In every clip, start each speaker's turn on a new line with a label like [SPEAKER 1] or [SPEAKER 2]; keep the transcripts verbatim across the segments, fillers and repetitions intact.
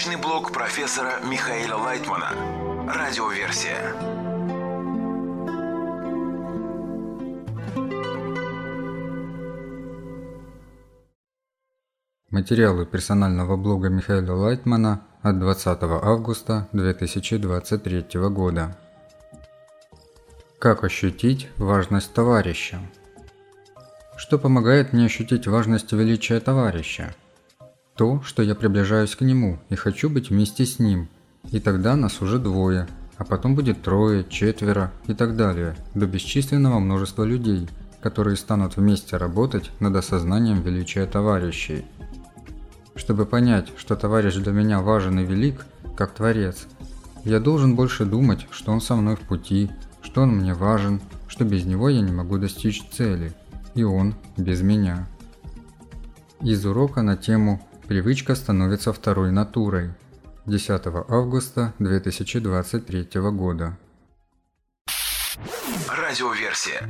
[SPEAKER 1] Научный блог профессора Михаила Лайтмана. Радиоверсия.
[SPEAKER 2] Материалы персонального блога Михаила Лайтмана от двадцатого августа две тысячи двадцать третьего года. Как ощутить важность товарища? Что помогает мне ощутить важность и величие товарища? То, что я приближаюсь к нему и хочу быть вместе с ним, и тогда нас уже двое, а потом будет трое, четверо и так далее, до бесчисленного множества людей, которые станут вместе работать над осознанием величия товарищей. Чтобы понять, что товарищ для меня важен и велик, как Творец, я должен больше думать, что он со мной в пути, что он мне важен, что без него я не могу достичь цели, и он без меня. Из урока на тему «Привычка становится второй натурой» десятого августа две тысячи двадцать третьего года.
[SPEAKER 1] Радиоверсия.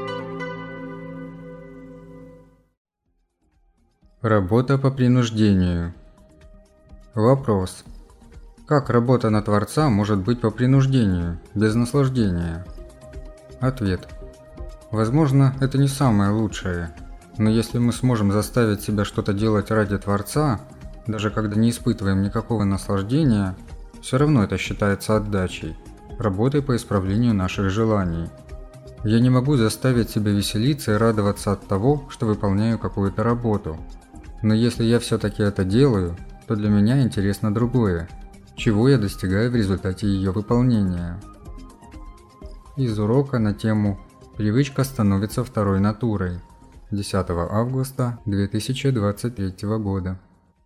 [SPEAKER 2] Работа по принуждению. Вопрос. Как работа на Творца может быть по принуждению, без наслаждения? Ответ. Возможно, это не самое лучшее, но если мы сможем заставить себя что-то делать ради Творца, даже когда не испытываем никакого наслаждения, все равно это считается отдачей, работой по исправлению наших желаний. Я не могу заставить себя веселиться и радоваться от того, что выполняю какую-то работу. Но если я все-таки это делаю, то для меня интересно другое, чего я достигаю в результате ее выполнения. Из урока на тему «Привычка становится второй натурой» десятого августа две тысячи двадцать третьего года.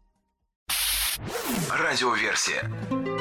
[SPEAKER 1] Радиоверсия.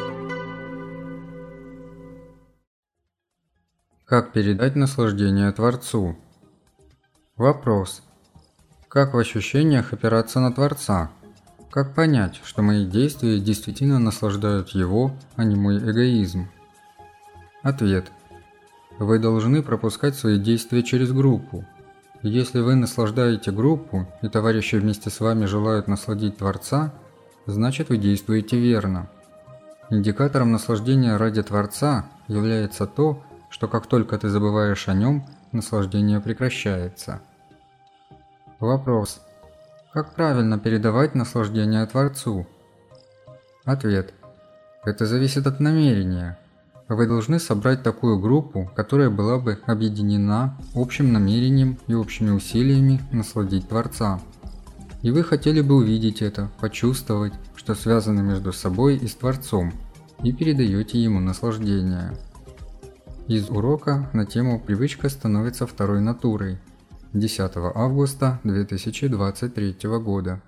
[SPEAKER 2] Как передать наслаждение Творцу? Вопрос. Как в ощущениях опираться на Творца? Как понять, что мои действия действительно наслаждают Его, а не мой эгоизм? Ответ. Вы должны пропускать свои действия через группу. Если вы наслаждаете группу, и товарищи вместе с вами желают насладить Творца, значит вы действуете верно. Индикатором наслаждения ради Творца является то, что как только ты забываешь о нем, наслаждение прекращается. Вопрос. Как правильно передавать наслаждение Творцу? Ответ. Это зависит от намерения. Вы должны собрать такую группу, которая была бы объединена общим намерением и общими усилиями насладить Творца. И вы хотели бы увидеть это, почувствовать, что связаны между собой и с Творцом, и передаете ему наслаждение. Из урока на тему «Привычка становится второй натурой» десятого августа две тысячи двадцать третьего года.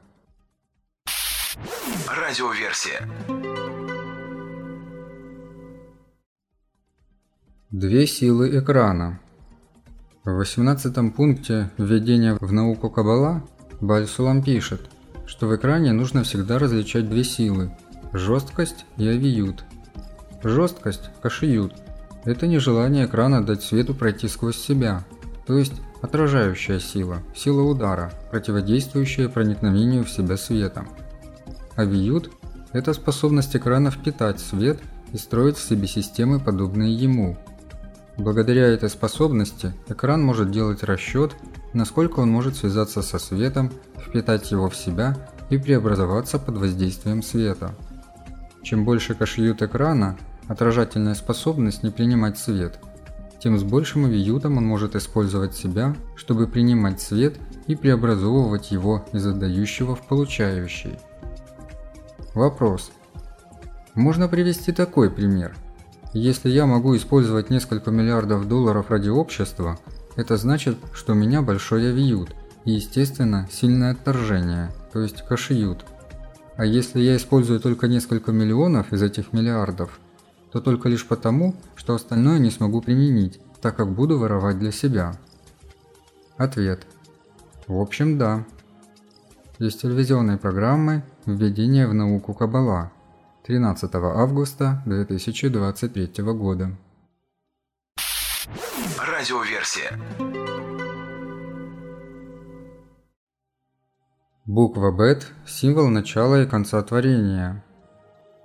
[SPEAKER 1] Радиоверсия.
[SPEAKER 2] Две силы экрана. В восемнадцатом пункте введения в науку Каббала Бааль Сулам пишет, что в экране нужно всегда различать две силы – жесткость и авиют. Жесткость – кашиют – это нежелание экрана дать свету пройти сквозь себя, то есть отражающая сила, сила удара, противодействующая проникновению в себя света. Авиют – это способность экрана впитать свет и строить в себе системы, подобные ему. Благодаря этой способности экран может делать расчет, насколько он может связаться со светом, впитать его в себя и преобразоваться под воздействием света. Чем больше кашиют экрана, отражательная способность не принимать свет, тем с большим авиютом он может использовать себя, чтобы принимать свет и преобразовывать его из отдающего в получающий. Вопрос. Можно привести такой пример. Если я могу использовать несколько миллиардов долларов ради общества, это значит, что у меня большой авиют и, естественно, сильное отторжение, то есть кашиют. А если я использую только несколько миллионов из этих миллиардов, то только лишь потому, что остальное не смогу применить, так как буду воровать для себя. Ответ. В общем, да. Из телевизионной программы «Введение в науку Каббала» тринадцатого августа две тысячи двадцать третьего года.
[SPEAKER 1] Радиоверсия.
[SPEAKER 2] Буква Бет – символ начала и конца творения.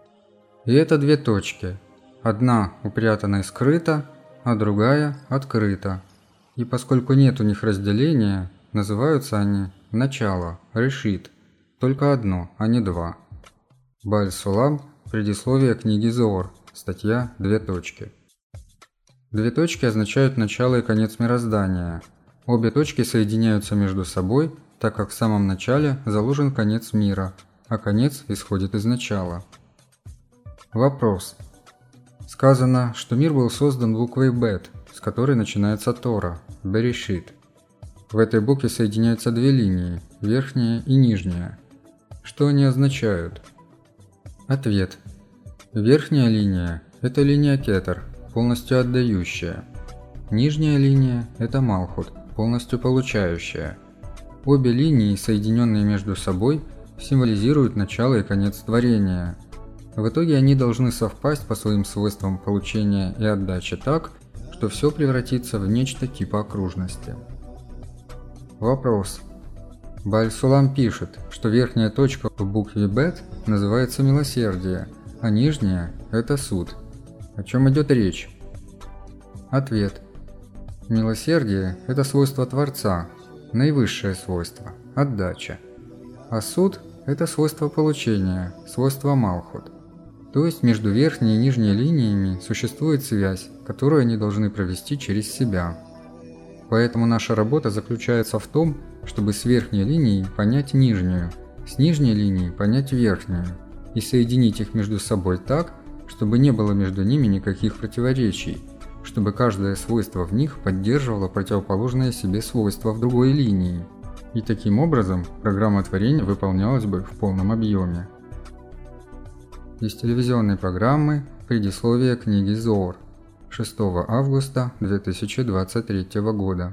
[SPEAKER 2] И это две точки. Одна упрятана и скрыта, а другая открыта. И поскольку нет у них разделения, называются они начало, решит. Только одно, а не два. Бааль-Сулам, предисловие книги Зоор, статья «Две точки». Две точки означают начало и конец мироздания. Обе точки соединяются между собой, так как в самом начале заложен конец мира, а конец исходит из начала. Вопрос. Сказано, что мир был создан буквой Бет, с которой начинается Тора, Берешит. В этой букве соединяются две линии, верхняя и нижняя. Что они означают? Ответ. Верхняя линия – это линия Кетер, полностью отдающая. Нижняя линия – это Малхут, полностью получающая. Обе линии, соединенные между собой, символизируют начало и конец творения. В итоге они должны совпасть по своим свойствам получения и отдачи так, что все превратится в нечто типа окружности. Вопрос. Бааль-Сулам пишет, что верхняя точка в букве Бет называется милосердие, а нижняя – это суд. О чем идет речь? Ответ. Милосердие – это свойство Творца, наивысшее свойство – отдача. А суд – это свойство получения, свойство Малхут. То есть между верхней и нижней линиями существует связь, которую они должны провести через себя. Поэтому наша работа заключается в том, чтобы с верхней линией понять нижнюю, с нижней линией понять верхнюю и соединить их между собой так, чтобы не было между ними никаких противоречий, чтобы каждое свойство в них поддерживало противоположное себе свойство в другой линии, и таким образом программа творения выполнялась бы в полном объеме. Из телевизионной программы «Предисловие книги Зоор» шестого августа две тысячи двадцать третьего года.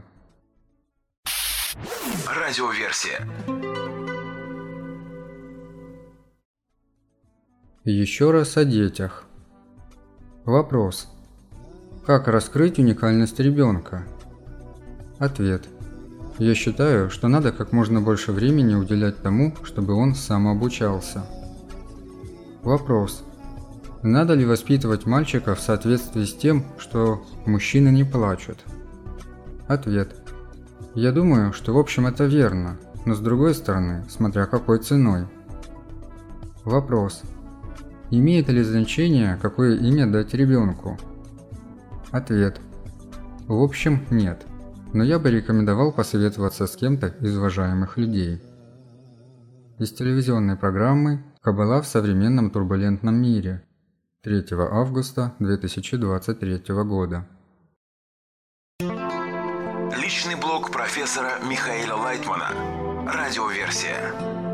[SPEAKER 1] Радиоверсия.
[SPEAKER 2] Еще раз о детях. Вопрос. Как раскрыть уникальность ребенка? Ответ. Я считаю, что надо как можно больше времени уделять тому, чтобы он самообучался. Вопрос. Надо ли воспитывать мальчика в соответствии с тем, что мужчины не плачут? Ответ. Я думаю, что в общем это верно, но с другой стороны, смотря какой ценой. Вопрос. Имеет ли значение, какое имя дать ребенку? Ответ. В общем, нет, но я бы рекомендовал посоветоваться с кем-то из уважаемых людей. Из телевизионной программы «Каббала в современном турбулентном мире» третьего августа две тысячи двадцать третьего года.
[SPEAKER 1] Личный блог профессора Михаила Лайтмана. Радиоверсия.